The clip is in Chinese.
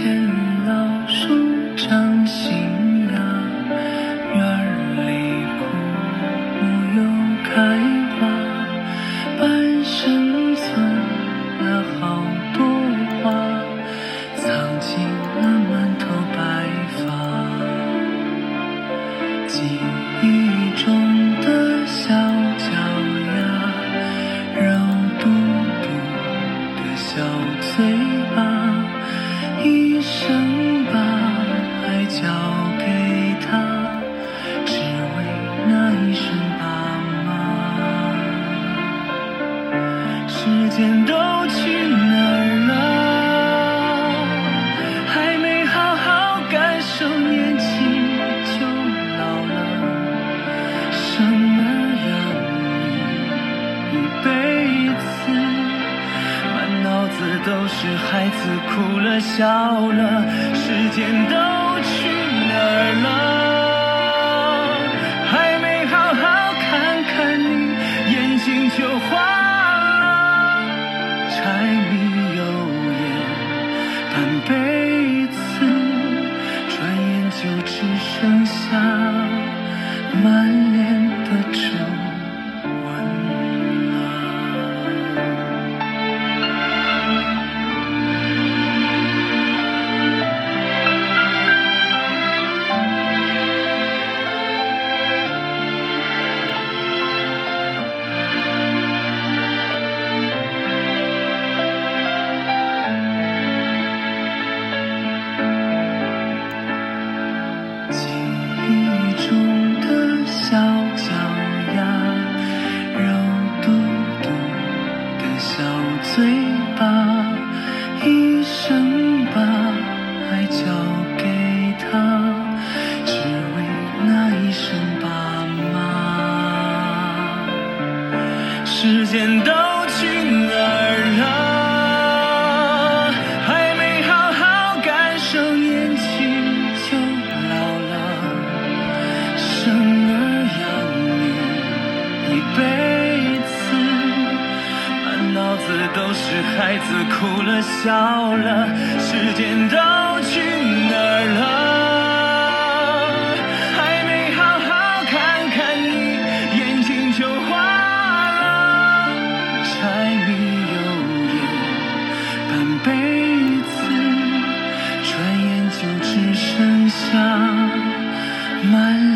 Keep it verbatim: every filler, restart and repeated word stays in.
见老树长新芽，院儿里枯木又开花，半生存了好多话，藏进了满头白发。记忆中的小脚丫，肉嘟嘟的小嘴巴，一生把爱交给他，只为那一声爸妈。时间都去哪儿了？还没好好感受年轻就老了。生儿养女一辈子，满脑子都是孩子哭了笑了。时间都去哪儿了？还没好好看看你，眼睛就花了。柴米油盐半辈子，转眼就只剩下满脸的皱纹了。记忆中的小脚丫，肉嘟嘟的小嘴巴，一生把爱交给他，只为那一声爸妈。时间都去哪儿了？还没好好感受年轻就老了。生儿养女一辈子，满脑子都是孩子哭了笑了。时间都去哪儿了？还没好好看看你，眼睛就花了。柴米油盐半辈子，转眼就只剩下满